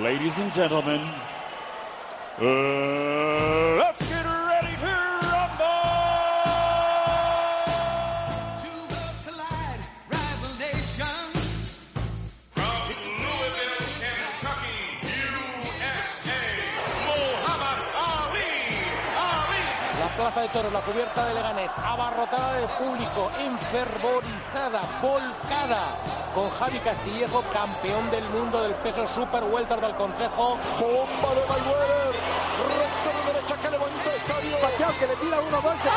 Ladies and gentlemen, let's get ready to rumble! Two worlds collide, rival nations. From Louisville, Kentucky, USA, Muhammad Ali. La plaza de toros, la cubierta de Leganés, abarrotada de público, enfervorizada, volcada, con Javi Castillejo, campeón del mundo del peso super welter del Consejo. Bomba de Mayweather, recto de derecha que levanta el estadio. Pacquiao que le tira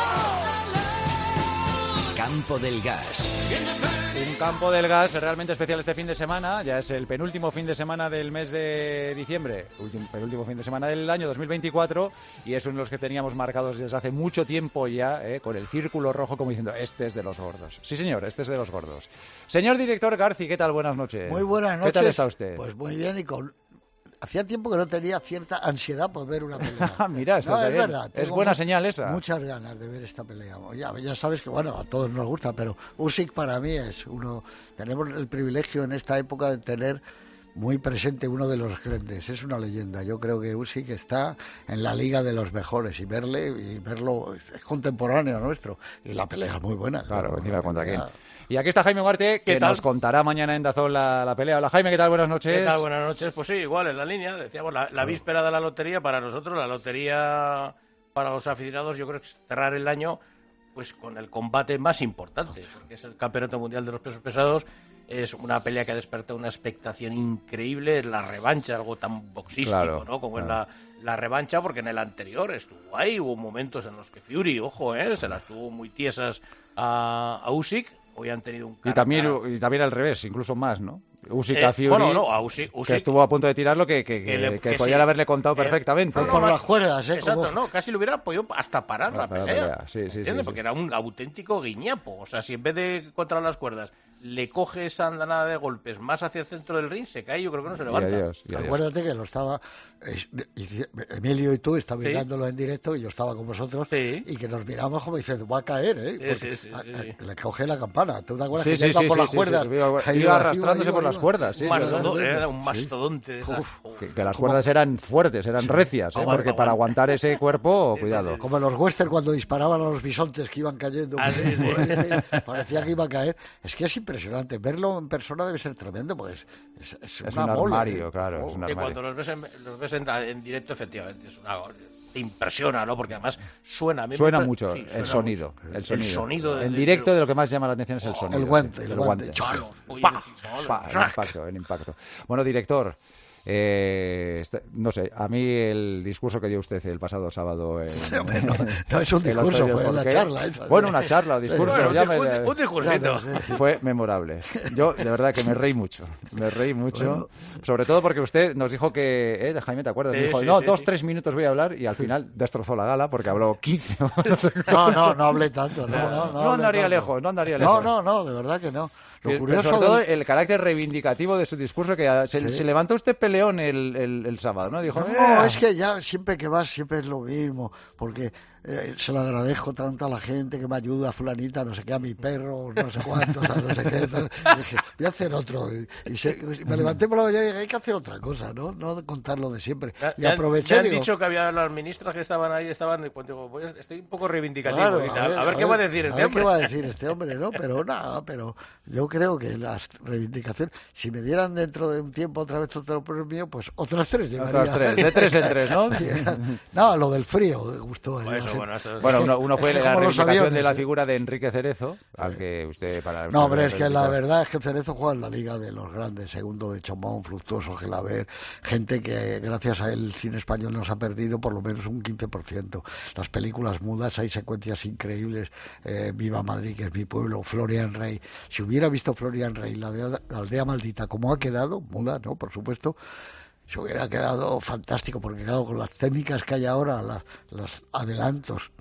1-2. Campo del Gas. Un Campo del Gas realmente especial este fin de semana. Ya es el penúltimo fin de semana del mes de diciembre, penúltimo fin de semana del año 2024, y es uno de los que teníamos marcados desde hace mucho tiempo ya, con el círculo rojo como diciendo, este es de los gordos. Sí, señor, este es de los gordos. Señor director Garci, ¿qué tal? Buenas noches. Muy buenas noches. ¿Qué tal está usted? Pues muy bien y con... Hacía tiempo que no tenía cierta ansiedad por ver una pelea. Mira, esto es bien. verdad. Es buena señal esa. Muchas ganas de ver esta pelea. Ya sabes que, bueno, a todos nos gusta, pero Usyk para mí es uno... Tenemos el privilegio en esta época de tener muy presente uno de los grandes. Es una leyenda. Yo creo que Usyk está en la liga de los mejores y verlo es contemporáneo nuestro. Y la pelea es muy buena. Claro, encima contra quién. Y aquí está Jaime Ugarte, que ¿Qué tal? nos contará mañana en Dazón la pelea. Hola Jaime, ¿qué tal? Buenas noches. ¿Qué tal? Buenas noches. Pues sí, igual, en la línea. Decíamos, la víspera de la lotería, para nosotros, la lotería para los aficionados, yo creo que es cerrar el año pues con el combate más importante, porque es el Campeonato Mundial de los Pesos Pesados. Es una pelea que ha despertado una expectación increíble, es la revancha, algo tan boxístico, Claro, ¿no? Como claro. es la revancha, porque en el anterior estuvo ahí, hubo momentos en los que Fury, ojo, se las tuvo muy tiesas a Usyk. Hoy han tenido un Y también al revés, incluso más, ¿no? Usyk a Fury, a Usyk que estuvo a punto de tirarlo, que podían sí. haberle contado perfectamente. Por las cuerdas, Exacto, como... no, casi le hubiera podido hasta parar la pelea. Sí, ¿Entiendes? sí. Porque era un auténtico guiñapo. O sea, si en vez de contra las cuerdas le coge esa andanada de golpes más hacia el centro del ring, se cae, yo creo que no se levanta. Y adiós. Acuérdate que lo estaba Emilio y tú estabas Sí. mirándolo en directo y yo estaba con vosotros Sí. y que nos miramos como diciendo, va a caer, Porque Sí. le coge la campana. ¿Tú te acuerdas Sí, que sí, iba sí, por sí, las sí, cuerdas? sí, iba arrastrándose por las cuerdas. Sí, Era un mastodonte. De esas. que las cuerdas eran fuertes, eran recias, porque para aguantar ese cuerpo, cuidado. Como en los western cuando disparaban a los bisontes que iban cayendo. Parecía que iba a caer. Es que es impresionante. Verlo en persona debe ser tremendo, porque es Es una un mole. armario, claro, es un Que armario. cuando los ves en directo, efectivamente, te impresiona, ¿no? Porque además suena. A mí Suena me- mucho sí, el suena sonido. mucho. El sonido. En En directo de lo que más llama la atención es el sonido. El guante, El el guante. Oye, ¡Pa! ¡pa! El impacto. Bueno, director, no sé, a mí el discurso que dio usted el pasado sábado No es un en los discurso, premios fue una Forqué. charla. esa. Bueno, una charla, un discurso. Bueno, llámele. un discursito. Fue memorable. Yo, de verdad, que me reí mucho. Bueno. Sobre todo porque usted nos dijo que... Jaime, ¿te acuerdas? Sí, Me dijo, sí, no, sí, 2-3 minutos voy a hablar, y al final destrozó la gala porque habló 15 horas. No hablé tanto. No No hablé andaría tanto. lejos, no andaría lejos. No, de verdad que no. Lo Pero curioso sobre todo del- el carácter reivindicativo de su discurso, que se levantó usted peleón el sábado, ¿no? Dijo, No, es que ya siempre que vas siempre es lo mismo, porque se lo agradezco tanto a la gente que me ayuda, fulanita, no sé qué, a mi perro, no sé cuántos, a no sé qué. Tal. Y dije, voy a hacer otro. Y me levanté por la mañana y dije, hay que hacer otra cosa, ¿no? No contar lo de siempre. Y aproveché, me han digo, dicho que había las ministras que estaban ahí, pues digo, pues estoy un poco reivindicativo. claro, ahorita. A ver qué va a decir este qué hombre. va a decir este hombre, ¿no? Pero nada, pero yo creo que las reivindicaciones, si me dieran dentro de un tiempo otra vez otro premio, pues otras 3 llevaría. Otras 3, de 3 en 3, ¿no? No, lo del frío me gustó. Bueno, uno fue Es que la como los reivindicación aviones, de la ¿eh? figura de Enrique Cerezo, al que usted... No, hombre, es que la verdad es que Cerezo juega en la liga de los grandes, segundo de Chomón, Fructuoso, Gelaber, gente que gracias a él el cine español nos ha perdido por lo menos un 15%. Las películas mudas, hay secuencias increíbles, Viva Madrid, que es mi pueblo, Florian Rey. Si hubiera visto Florian Rey, la aldea maldita, como ha quedado, muda, ¿no? Por supuesto, se hubiera quedado fantástico, porque claro, con las técnicas que hay ahora, los adelantos,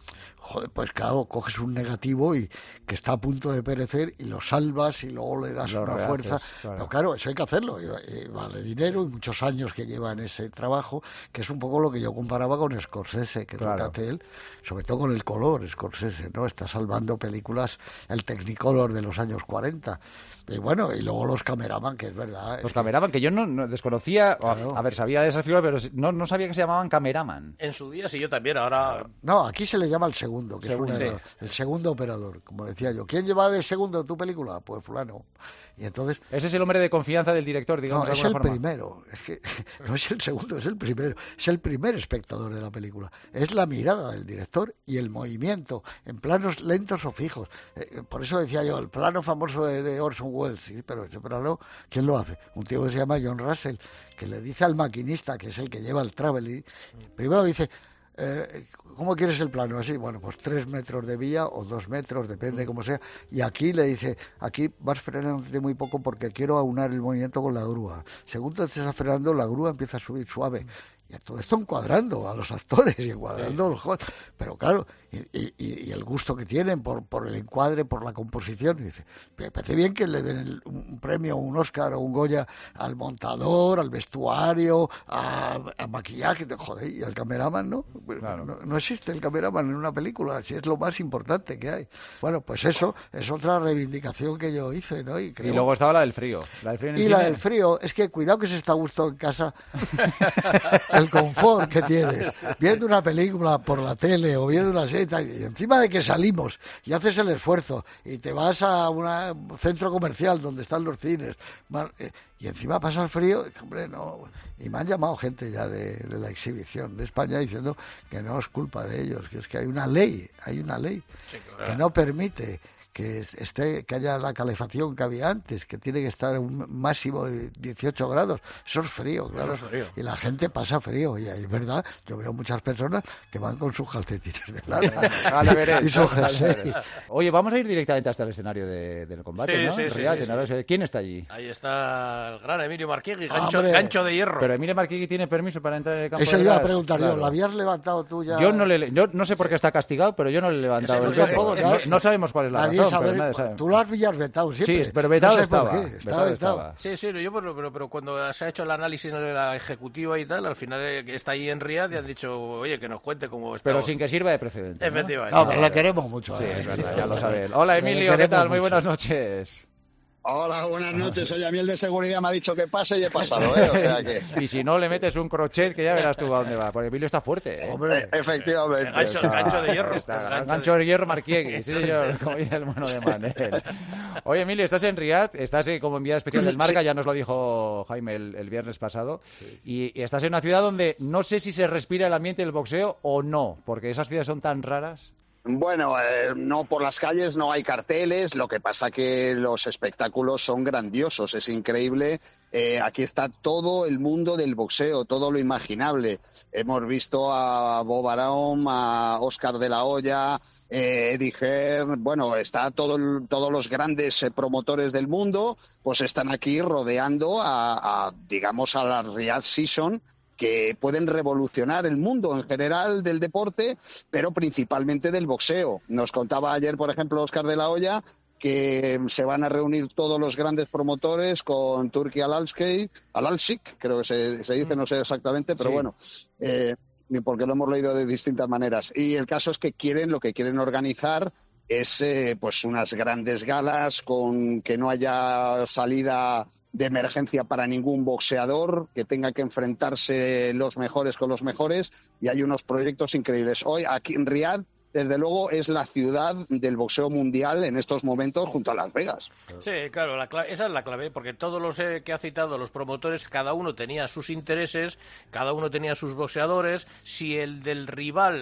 joder, pues claro, coges un negativo y que está a punto de perecer y lo salvas y luego le das Lo una rehaces, fuerza. claro. Pero claro, eso hay que hacerlo. Y vale dinero y muchos años que lleva en ese trabajo, que es un poco lo que yo comparaba con Scorsese, que es lo que Claro. hace él, sobre todo con el color, Scorsese, ¿no? Está salvando películas, el Technicolor de los años 40. Y bueno, y luego los Cameraman, que es verdad. Los Cameraman, que yo no desconocía, Claro. a ver, sabía de esa figura, pero no sabía que se llamaban Cameraman. En su día, sí, yo también, ahora... No, aquí se le llama el segundo, que Segundo. es el segundo operador, como decía yo. ¿Quién lleva de segundo tu película? Pues fulano. Y entonces, Ese es el hombre de confianza del director, digamos, no, de es alguna el forma. primero. Es que no es el segundo, es el primero. Es el primer espectador de la película. Es la mirada del director y el movimiento, en planos lentos o fijos. Por eso decía yo, el plano famoso de Orson Welles, sí, pero ese plano, ¿quién lo hace? Un tío que se llama John Russell, que le dice al maquinista, que es el que lleva el traveling, primero dice... ¿cómo quieres el plano? Así, bueno, pues 3 metros de vía o 2 metros, depende como sea. Y aquí le dice, aquí vas frenándote muy poco porque quiero aunar el movimiento con la grúa. Según te estés frenando, la grúa empieza a subir suave. Y todo esto encuadrando a los actores y encuadrando a los jóvenes. Pero claro, y el gusto que tienen por el encuadre, por la composición. Y dice, me parece bien que le den un premio, un Oscar o un Goya al montador, al vestuario, a maquillaje. Joder, y al cameraman, ¿no? Claro. No existe el cameraman en una película, si es lo más importante que hay. Bueno, pues eso es otra reivindicación que yo hice, ¿no? Y luego estaba la del frío. La del frío en el Y la cine. del frío, es que cuidado que se está a gusto en casa, el confort que tienes, viendo una película por la tele o viendo una serie, y encima de que salimos y haces el esfuerzo y te vas a un centro comercial donde están los cines, y encima pasa el frío, hombre, no. Y me han llamado gente ya de la exhibición de España diciendo que no es culpa de ellos, que es que hay una ley que no permite que haya la calefacción que había antes, que tiene que estar a un máximo de 18 grados. Eso es frío, claro. Eso es frío. Y la gente pasa frío. Y ahí es verdad, yo veo muchas personas que van con sus calcetines de lana Ahora veré. y su jersey. Oye, vamos a ir directamente hasta el escenario del combate, Sí, ¿no? sí, En sí, realidad, sí, en Arosa. ¿Quién está allí? Ahí está el gran Emilio Marquegui, ¡Hombre! gancho de hierro. Pero Emilio Marquegui tiene permiso para entrar en el campo Eso de iba a gas. preguntar yo. Claro. ¿La habías levantado tú ya? Yo no sé por qué está castigado, pero yo no le he levantado Ese el no- veto. tampoco, No sabemos cuál es la Nadie razón, sabe. pero nadie sabe. Tú lo has vetado siempre. Sí, pero vetado No sé por estaba. qué, Vetado estaba. Sí, yo, pero cuando se ha hecho el análisis de la ejecutiva y tal, al final está ahí en Riad y han dicho, oye, que nos cuente cómo está. Pero sin que sirva de precedente, ¿no? Efectivamente. No, pero le queremos mucho. Sí, ¿eh? es verdad, ya lo saben. Hola, Le Emilio, ¿qué queremos tal? Muy mucho. buenas noches. Hola, buenas noches. Oye, a mí el de seguridad me ha dicho que pase y he pasado, ¿eh? O sea que... Y si no, le metes un crochet que ya verás tú a dónde va. Porque Emilio está fuerte, ¿eh? Hombre, Efectivamente. Gancho de hierro. Está, gancho de hierro Marquiegui, sí señor, como dice el mono de Manel. Oye, Emilio, estás en Riad, estás como enviado especial del Marca, ya nos lo dijo Jaime el viernes pasado, y estás en una ciudad donde no sé si se respira el ambiente del boxeo o no, porque esas ciudades son tan raras. Bueno, no, por las calles no hay carteles, lo que pasa que los espectáculos son grandiosos, es increíble. Aquí está todo el mundo del boxeo, todo lo imaginable. Hemos visto a Bob Arum, a Oscar de la Hoya, Eddie Hearn, bueno, está todos los grandes promotores del mundo, pues están aquí rodeando digamos, a la Riyadh Season, que pueden revolucionar el mundo en general del deporte, pero principalmente del boxeo. Nos contaba ayer, por ejemplo, Oscar de la Hoya, que se van a reunir todos los grandes promotores con Turki Al-Alsik, creo que se dice, no sé exactamente, pero Sí. bueno, porque lo hemos leído de distintas maneras. Y el caso es que lo que quieren organizar es pues unas grandes galas con que no haya salida de emergencia para ningún boxeador, que tenga que enfrentarse los mejores con los mejores, y hay unos proyectos increíbles. Hoy aquí en Riad, desde luego, es la ciudad del boxeo mundial en estos momentos junto a Las Vegas. Sí, claro, esa es la clave, porque todos los que ha citado los promotores, cada uno tenía sus intereses, cada uno tenía sus boxeadores. Si el del rival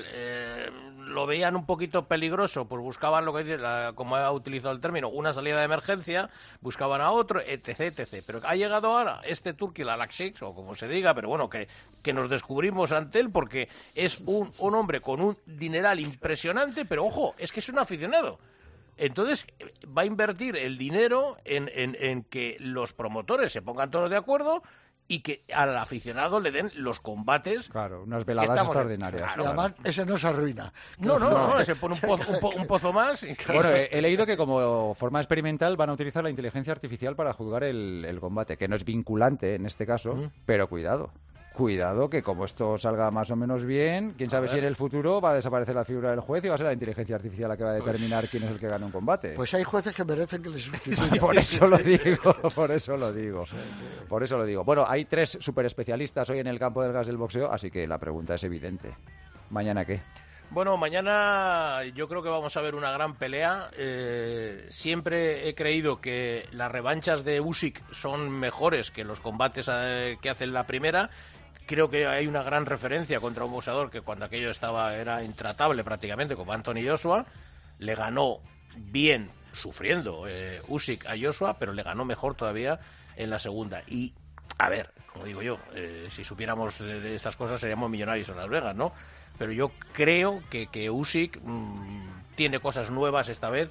lo veían un poquito peligroso, pues buscaban lo que dice, como ha utilizado el término, una salida de emergencia, buscaban a otro, etc. Pero ha llegado ahora este Turki Al-Alsik, o como se diga, pero bueno, que nos descubrimos ante él porque es un hombre con un dineral impresionante, pero ojo, es que es un aficionado. Entonces va a invertir el dinero en que los promotores se pongan todos de acuerdo y que al aficionado le den los combates. Claro, unas que veladas estamos extraordinarias. Claro, Y además, ese no se arruina. No, se pone un pozo más. Y... Bueno, he leído que como forma experimental van a utilizar la inteligencia artificial para juzgar el combate, que no es vinculante en este caso, pero cuidado. Cuidado, que como esto salga más o menos bien, quién sabe si en el futuro va a desaparecer la figura del juez y va a ser la inteligencia artificial la que va a determinar quién es el que gana un combate. Pues hay jueces que merecen que les sustituyan. Por eso lo digo, por eso lo digo. Por eso lo digo. Bueno, hay 3 superespecialistas hoy en el campo del gas del boxeo, así que la pregunta es evidente. ¿Mañana qué? Bueno, mañana yo creo que vamos a ver una gran pelea. Siempre he creído que las revanchas de Usyk son mejores que los combates que hace en la primera. Creo que hay una gran referencia contra un boxeador que cuando aquello era intratable prácticamente, como Anthony Joshua. Le ganó bien, sufriendo Usyk a Joshua, pero le ganó mejor todavía en la segunda. Y, a ver, como digo yo, si supiéramos de estas cosas seríamos millonarios en Las Vegas, ¿no? Pero yo creo que Usyk tiene cosas nuevas esta vez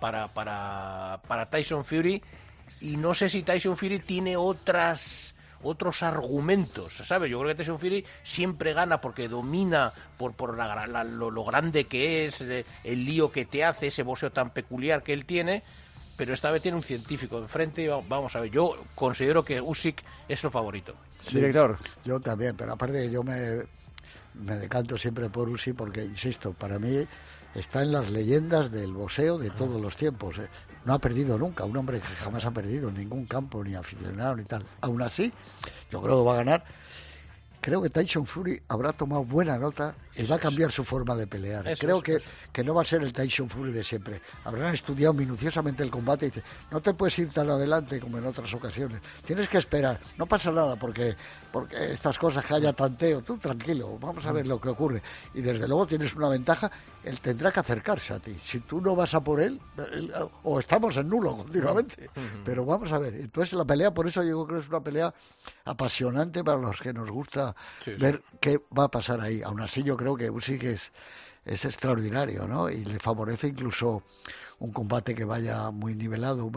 para Tyson Fury, y no sé si Tyson Fury tiene otros argumentos, ¿sabes? Yo creo que Tyson Fury siempre gana porque domina por lo grande que es, el lío que te hace, ese boxeo tan peculiar que él tiene, pero esta vez tiene un científico enfrente y vamos a ver, yo considero que Usyk es su favorito. Sí, Director. Yo también, pero aparte yo me decanto siempre por Usyk porque, insisto, para mí está en las leyendas del boxeo de todos los tiempos. No ha perdido nunca, un hombre que jamás ha perdido en ningún campo, ni aficionado, ni tal. Aún así, yo creo que va a ganar. Creo que Tyson Fury habrá tomado buena nota y va a cambiar su forma de pelear. Creo que no va a ser el Tyson Fury de siempre. Habrán estudiado minuciosamente el combate y dice, no te puedes ir tan adelante como en otras ocasiones. Tienes que esperar. No pasa nada porque estas cosas que haya tanteo, tú tranquilo, vamos a ver lo que ocurre. Y desde luego tienes una ventaja, él tendrá que acercarse a ti. Si tú no vas a por él o estamos en nulo continuamente. Pero vamos a ver. Entonces la pelea, por eso yo creo que es una pelea apasionante para los que nos gusta ver qué va a pasar ahí. Aún así yo creo que Usyk es extraordinario, ¿no? Y le favorece incluso un combate que vaya muy nivelado,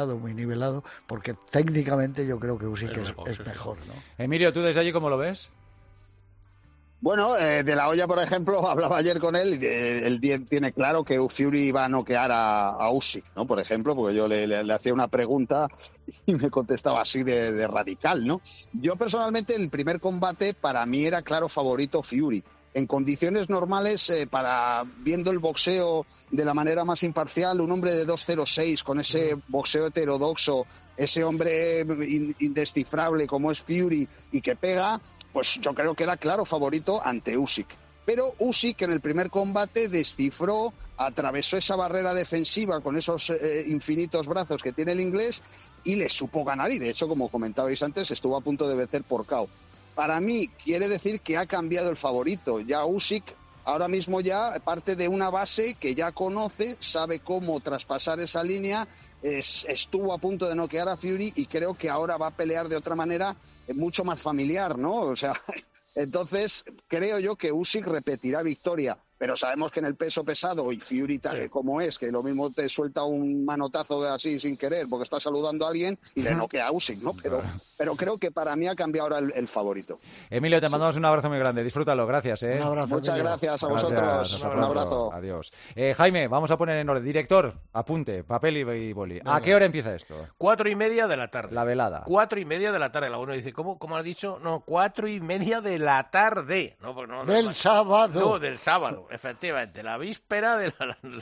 porque técnicamente yo creo que Usyk es mejor, ¿no? Emilio, ¿tú desde allí cómo lo ves? Bueno, De La Hoya, por ejemplo, hablaba ayer con él y él tiene claro que Fury va a noquear a Usyk, ¿no? Por ejemplo, porque yo le hacía una pregunta y me contestaba así de radical, ¿no? Yo personalmente el primer combate para mí era claro favorito Fury. En condiciones normales, viendo el boxeo de la manera más imparcial, un hombre de 2.06 con ese boxeo heterodoxo, ese hombre indescifrable como es Fury y que pega, pues yo creo que era claro favorito ante Usyk. Pero Usyk en el primer combate descifró, atravesó esa barrera defensiva con esos infinitos brazos que tiene el inglés y le supo ganar. Y de hecho, como comentabais antes, estuvo a punto de vencer por KO. Para mí quiere decir que ha cambiado el favorito. Ya Usyk ahora mismo ya parte de una base que ya conoce, sabe cómo traspasar esa línea, estuvo a punto de noquear a Fury y creo que ahora va a pelear de otra manera mucho más familiar, ¿no? O sea, entonces creo yo que Usyk repetirá victoria. Pero sabemos que en el peso pesado y Fury tal como es, que lo mismo te suelta un manotazo así sin querer porque está saludando a alguien y le noquea a Usyk, ¿no? Pero creo que para mí ha cambiado ahora el favorito. Emilio, te mandamos un abrazo muy grande. Disfrútalo, gracias. Un abrazo. Muchas gracias a vosotros. Un abrazo. Adiós. Jaime, vamos a poner en orden. Director, apunte, papel y boli. ¿A qué hora empieza esto? 4:30 de la tarde. La velada. 4:30 de la tarde. La uno dice, ¿cómo has dicho? No, 4:30 de la tarde. Del sábado. No, del sábado. Efectivamente, la víspera de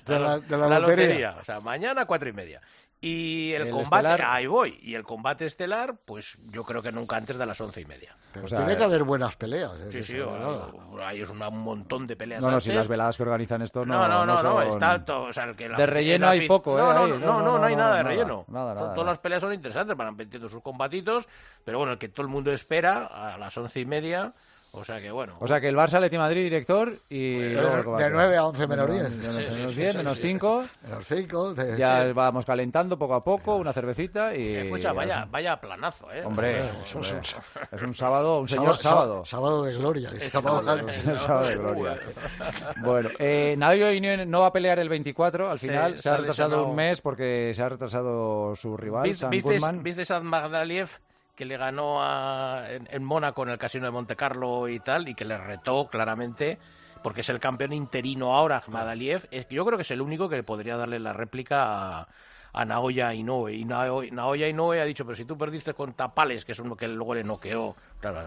la lotería. O sea, mañana 4:30. Y el combate, estelar... ahí voy. Y el combate estelar, pues yo creo que nunca antes de las 11:30. Pero tiene que haber buenas peleas. Sí, hay un montón de peleas. No, si las veladas que organizan esto no, está todo. O sea, de relleno hay poco, no hay nada de relleno. Nada. Todas las peleas son interesantes, van metiendo sus combatitos, pero bueno, el que todo el mundo espera a las 11:30. O sea que bueno. O sea que el Barça, Atleti Madrid, director, y de 9 a 11 menos 10. Menos 10, menos 5. Menos 5. Ya vamos calentando poco a poco, una cervecita y... Escucha, vaya planazo, ¿eh? Hombre, es un sábado, un señor sábado. Sábado de gloria. Sábado de gloria. Bueno, Naoya Inoue no va a pelear el 24, al final se ha retrasado un mes porque se ha retrasado su rival, Sam Goodman. ¿Viste Sad Magdaliev? que le ganó en Mónaco en el Casino de Montecarlo y tal, y que le retó claramente, porque es el campeón interino ahora, Madaliev. Yo creo que es el único que podría darle la réplica a Naoya Inoue. Y Naoya Inoue ha dicho, pero si tú perdiste con Tapales, que es uno que luego le noqueó, claro,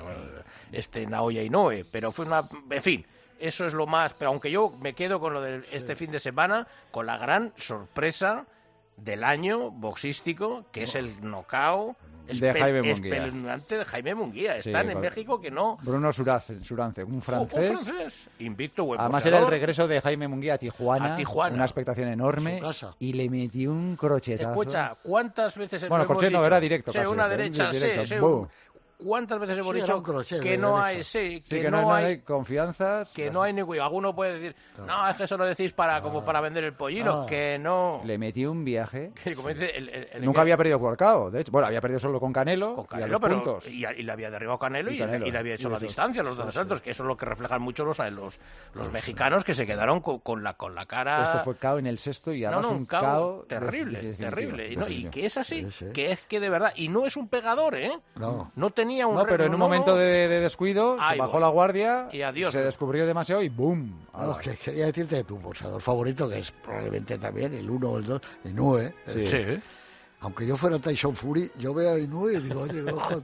Naoya Inoue, pero fue una... En fin, eso es lo más... Pero aunque yo me quedo con lo de este fin de semana, con la gran sorpresa del año boxístico, que es el knockout de Jaime Munguía. Espeluznante de Jaime Munguía. Están en México que no... Bruno Surance, un francés. Invicto, buen Además boxeador. era el regreso de Jaime Munguía a Tijuana. Una expectación enorme. Su casa. Y le metió un crochetazo. Escucha, ¿cuántas veces Bueno, hemos crochet dicho? no, era directo. Sí, casi, una derecha, directo. sí. ¡Bum! ¿Cuántas veces hemos Sí, era dicho un crochet que de no derecha. hay, que no hay confianzas. que no hay ni alguno puede decir, no, es que eso lo decís como para vender el pollino, que no. Le metió un viaje. Que como dice Nunca había perdido por KO, de hecho. Bueno, había perdido solo con Canelo, con y a Canelo, los pero puntos. y le había derribado Canelo, Y y Canelo, le había hecho y la eso. distancia, los dos asaltos, que eso es lo que reflejan mucho los mexicanos, que se quedaron con la cara. Esto fue KO en el sexto y además un un KO terrible, definitivo. terrible. Y que es así, Sí. que es que de verdad, y no es un pegador, ¿eh? No. Tenía un... No, pero en un momento de descuido Ahí se bajó voy. la guardia, Y adiós. se descubrió demasiado y ¡boom! No, que quería decirte de tu boxeador favorito, que es probablemente también el 1 o el 2, Inoue. Sí. Aunque yo fuera Tyson Fury, yo veo a Inoue y digo, oye, ojo,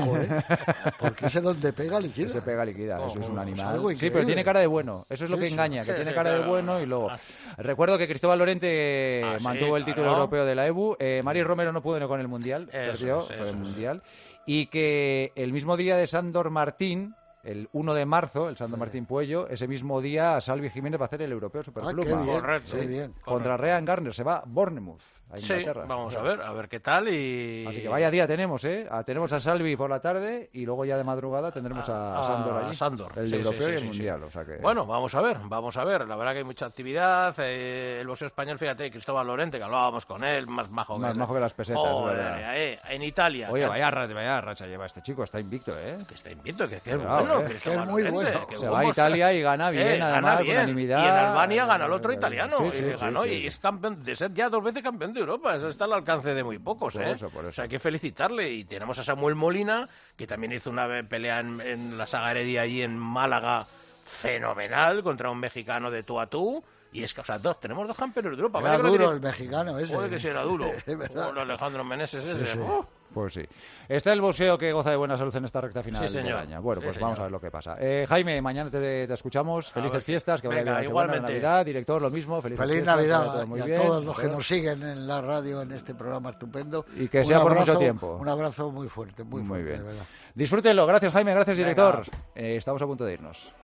porque ese donde pega liquida. Se pega liquida, eso es un animal. algo Sí, increíble. pero tiene cara de bueno, eso es lo que Sí, engaña, que sí, tiene sí, cara de claro. bueno y luego... Recuerdo que Cristóbal Lorente Sí, mantuvo el título claro. europeo de la EBU, Mari Romero no pudo con el Mundial, perdió es, con eso el es. Mundial, y que el mismo día de Sándor Martín, el 1 de marzo, el Sándor Martín Puello, ese mismo día Salvi Jiménez va a hacer el europeo Superpluma. qué bien, Correcto. qué bien. Contra Ryan Garner, se va a Bournemouth, a Sí, Inglaterra. vamos a ver qué tal y... Así que vaya día tenemos, ¿eh? Tenemos a Salvi por la tarde y luego ya de madrugada tendremos a Sándor allí. Sándor. El Sí, europeo sí, y sí, el sí. mundial. O sea que... Bueno, vamos a ver. La verdad que hay mucha actividad. El boxeo español, fíjate, Cristóbal Lorente, que hablábamos con él, más majo Más majo que las pesetas, Joder, es verdad. en Italia. Oye, vaya racha lleva este chico, está invicto, ¿eh? Que está invicto, que es Cuidado, bueno. que Cristóbal es muy Lorente, bueno. que Se buen va a boxeador. Italia y gana bien, Gana además, bien. unanimidad. Y en Albania gana el otro italiano, Sí, y sí, le ganó, sí, sí. y es campeón de ser ya 2 veces campeón de Europa. Eso está al alcance de muy pocos, Por ¿eh? eso. O sea, hay que felicitarle. Y tenemos a Samuel Molina, que también hizo una pelea en la saga Heredia allí en Málaga, fenomenal, contra un mexicano de tú a tú. Y es que, o sea, tenemos 2 campeones de Europa. Era Parece que no duro tiene- el mexicano ese. Joder, que sí era duro. Es verdad. Joder, Alejandro Meneses ese. Sí, sí. Pues sí. Está el boxeo que goza de buena salud en esta recta final Sí, señor. del año. Bueno, Sí, pues señor. vamos a ver lo que pasa. Jaime, mañana te escuchamos. Felices ver, fiestas, que vaya venga, bien la semana, igualmente. Navidad. Director, lo mismo. Feliz fiestas, que vaya Navidad todo muy y a bien. todos los que nos siguen en la radio en este programa estupendo. Y que Un sea por abrazo, mucho tiempo. Un abrazo muy fuerte, muy Muy fuerte, bien. de verdad. Disfrútenlo. Gracias, Jaime. Gracias, Venga. director. Estamos a punto de irnos.